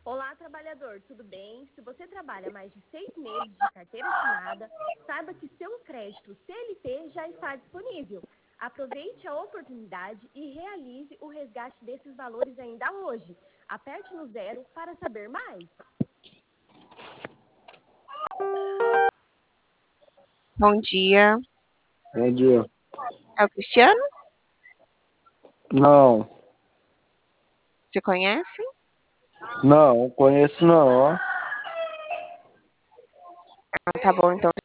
Olá, trabalhador, tudo bem? Se você trabalha mais de 6 meses de carteira assinada, saiba que seu crédito CLT já está disponível. Aproveite a oportunidade e realize o resgate desses valores ainda hoje. Aperte no 0 para saber mais. Bom dia. Bom dia. É o Cristiano? Não, Você conhece? não, conheço não, ó. Tá bom, então